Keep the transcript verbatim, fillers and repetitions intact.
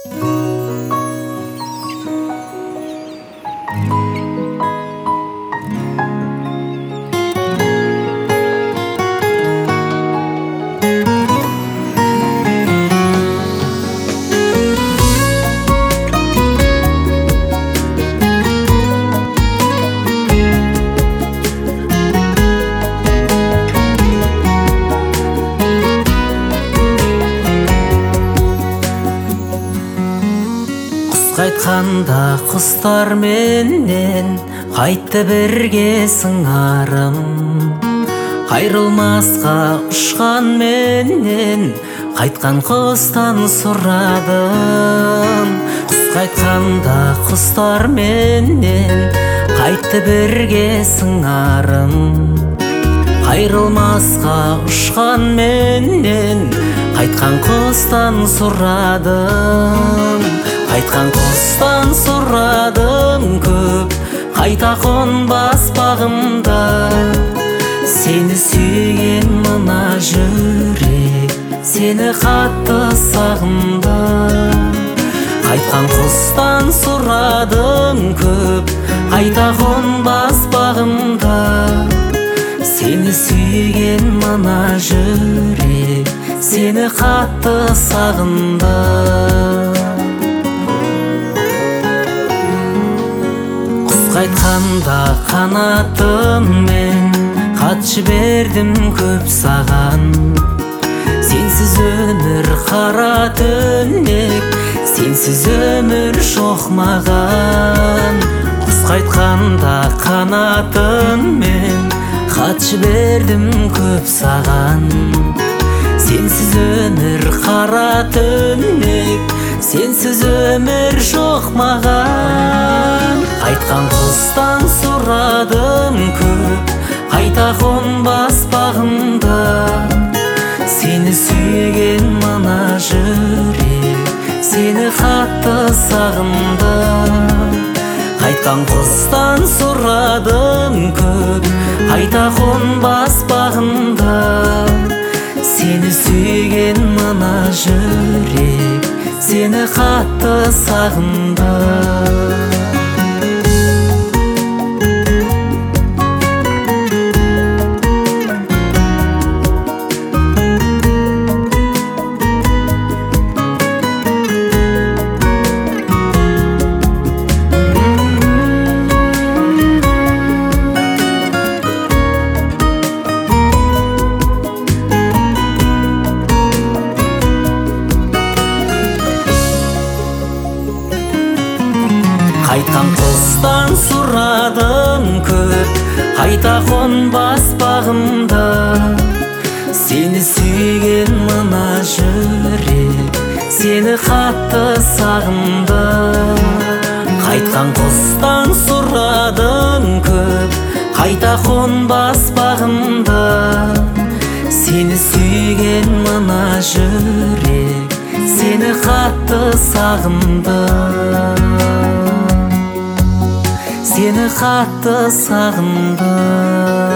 Қайтқанда құстар менен қайтты бірге сыңарым, қайрылмасқа ұшқан менен қайтқан құстан сұрадым. Құс қайтқанда құстар менен қайтты бірге сыңарым, қайрылмасқа ұшқан менен қайтқан құстан сұрадым. Қайтқан құстан сұрадым көп, қайта қонбас бағымда. Сені сүйген мына жүрек, сені қатты сағынды. Қайтқан құстан сұрадым көп, қайта қонбас бағымда. Сені сүйген мына жүрек, сені қатты сағынды. Қайтқанда қанатыммен хат жібердім көп саған. Сенсіз өмір қара түнек, сенсіз өмір жоқ маған. Құс қайтқанда қанатыммен хат жібердім көп саған. Сенсіз өмір қара түнек, сенсіз өмір жоқ маған. Қайтқан құстан сұрадым көп, қайта қонбас бағымда. Сені сүйген мына жүрек, сені қатты сағынды. Қайтқан құстан сұрадым көп, қайта қонбас бағымда. Сені сүйген мына жүрек, сені қатты сағынды. Қайтқан құстан сұрадым көп, қайта қонбас бағымда. Сені сүйген мына жүрек, сені қатты сағынды. Қайтқан құстан сұрадым көп, қайта қонбас бағымда. Сені сүйген мына жүрек, сені қатты сағынды. Сені қатты сағынды.